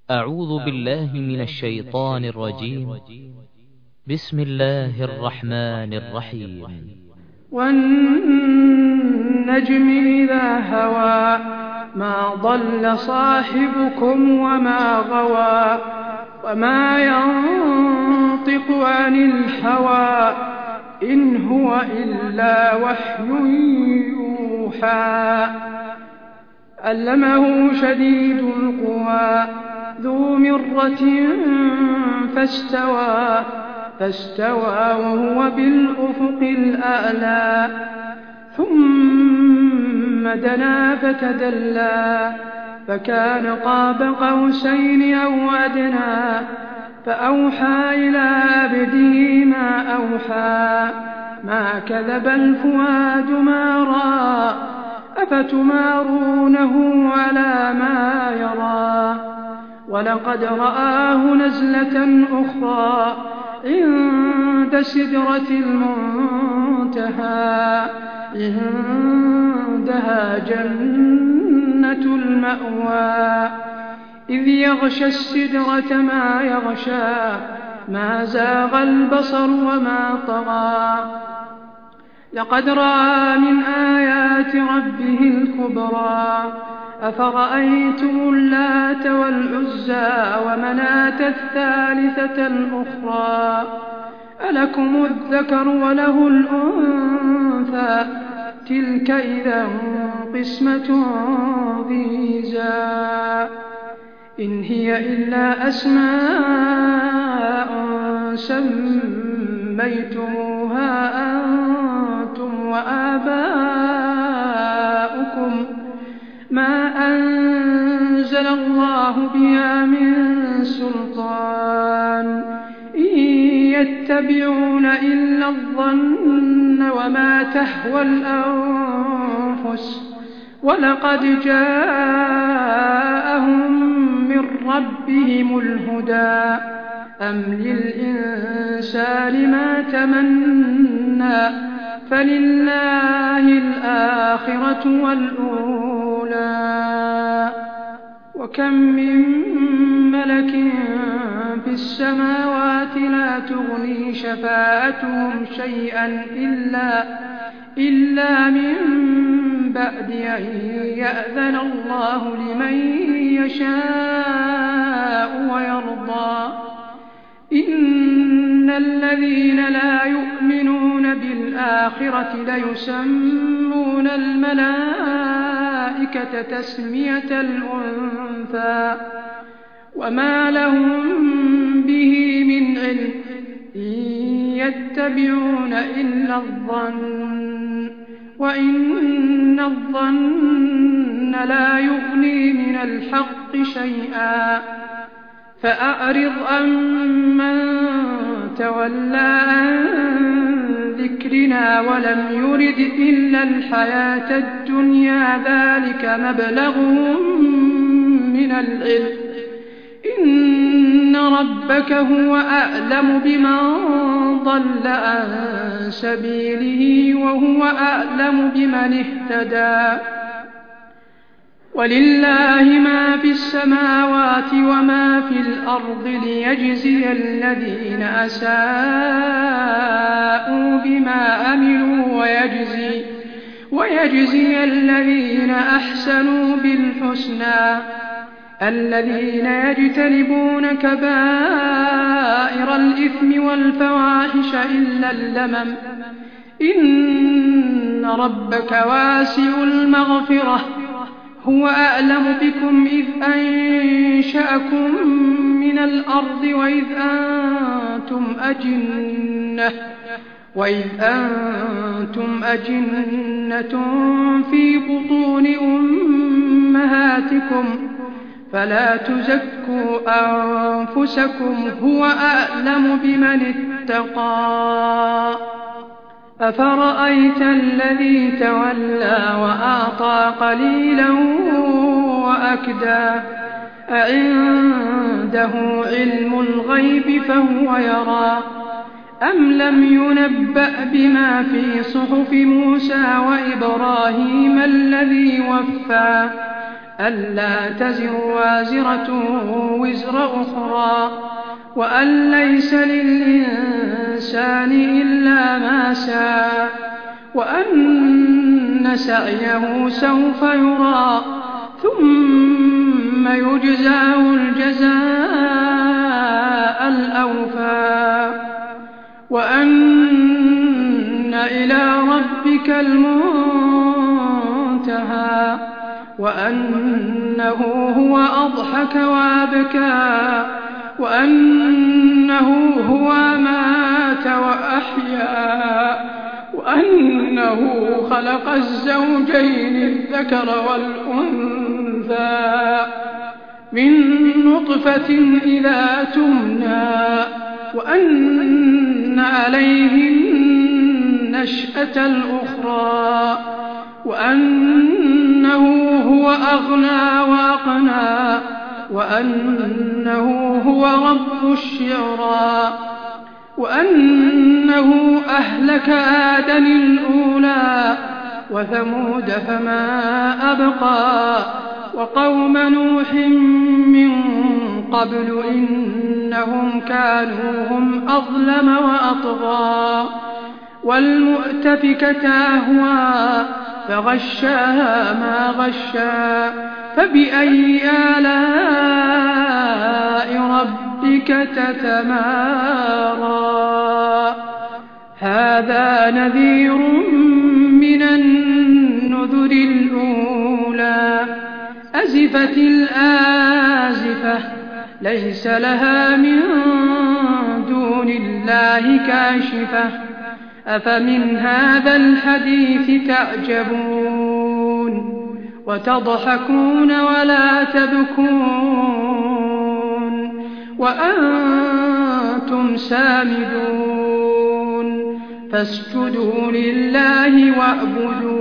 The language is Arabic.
أعوذ بالله من الشيطان الرجيم. بسم الله الرحمن الرحيم. والنجم إذا هوى ما ضل صاحبكم وما غوى وما ينطق عن الهوى إن هو إلا وحي يوحى. علمه شديد القوى ذو مرة فاستوى وهو بالأفق الأعلى ثم دنا فتدلى فكان قاب قوسين أو أدنى فأوحى إلى عبده ما أوحى ما كذب الفؤاد ما رأى أفتمارونه على ما يرى ولقد رآه نزلة أخرى عند سدرة المنتهى عندها جنة المأوى إذ يغشى السدرة ما يغشى ما زاغ البصر وما طغى لقد رأى من آيات ربه الكبرى أفرأيتم اللات والعزى ومناة الثالثة الأخرى ألكم الذكر وله الأنثى تلك إذا قسمة ضيزى إن هي إلا أسماء سميتموها أنتم وآباؤكم ما أنزل الله بها من سلطان إن يتبعون إلا الظن وما تهوى الأنفس ولقد جاءهم من ربهم الهدى أم للإنسان ما تمنى فلله الآخرة والأولى وكم من ملك في السماوات لا تغني شفاعتهم شيئا إلا من بعد أن يأذن الله لمن يشاء ويرضى إن الذين لا يؤمنون بالآخرة ليسمون الملائكة تسمية الأنثى وما لهم به من علم إن يتبعون إلا الظن وإن الظن لا يغني من الحق شيئا فأعرض عمن تولى عن ذكرنا ولم يرد إلا الحياة الدنيا ذلك مبلغهم من العلم إن ربك هو أعلم بمن ضل عن سبيله وهو أعلم بمن اهتدى ولله ما في السماوات وما في الأرض ليجزي الذين أساءوا بما عملوا ويجزي الذين أحسنوا بالحسنى الذين يجتنبون كبائر الإثم والفواحش إلا اللمم إن ربك واسع المغفرة هو أعلم بكم إذ أنشأكم من الأرض وإذ أنتم أجنة في بطون أمهاتكم فلا تزكوا أنفسكم هو أعلم بمن اتقى أفرأيت الذي تولى وأعطى قليلا وأكدى أعنده علم الغيب فهو يرى أم لم ينبأ بما في صحف موسى وإبراهيم الذي وفى ألا تزر وازرة وزر أخرى وأن ليس للإنسان إلا ما سعى وأن سعيه سوف يرى ثم يجزاه الجزاء الأوفى وأن إلى ربك المنتهى وأنه هو أضحك وأبكى وأنه هو أمات وأحيا وأنه خلق الزوجين الذكر والأنثى من نطفة إذا تمنى وأن عليه النشأة الأخرى وأنه هو أغنى وأقنى وأنه هو رب الشعرى وأنه أهلك عادا الأولى وثمود فما أبقى وقوم نوح من قبل إنهم كانوا هم أظلم وأطغى والمؤتفكة أهوى فغشاها ما غشا فبأي آلاء ربك تتمارى هذا نذير من النذر الأولى أزفت الآزفة ليس لها من دون الله كاشفة أفمن هذا الحديث تعجبون وتضحكون ولا تبكون وأنتم سامدون فاسجدوا لله واعبدوا